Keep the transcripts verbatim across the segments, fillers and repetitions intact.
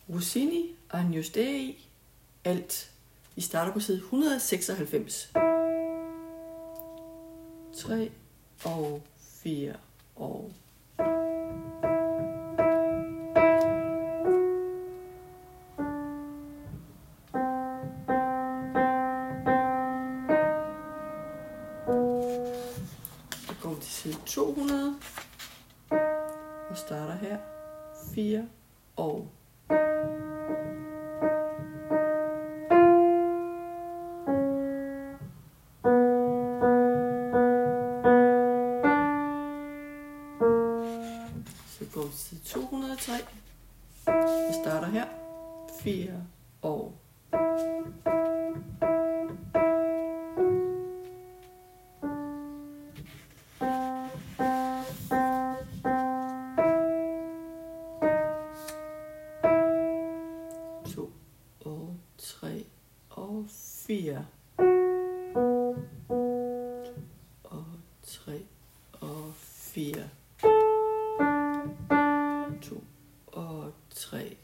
Rossini, Agnus Dei, alt. Vi starter på side et hundrede og seksoghalvfems. tre og fire og så går vi til side to hundrede og starter her. fire og så går vi til side to hundrede og tre og starter her. fire og to og tre og fire og tre og fire to og tre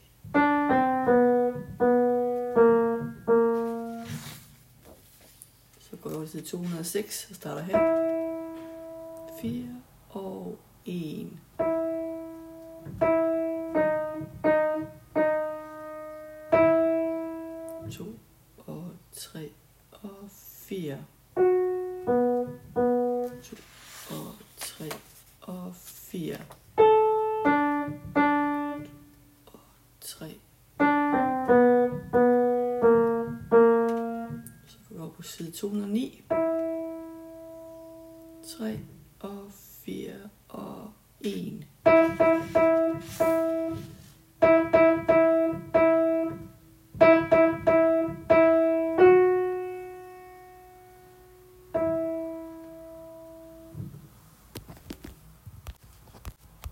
så går jeg over til to hundrede og seks og starter her. fire og en to og tre og fire to og tre og fire og tre så går vi over på side to hundrede og ni. tre og fire og en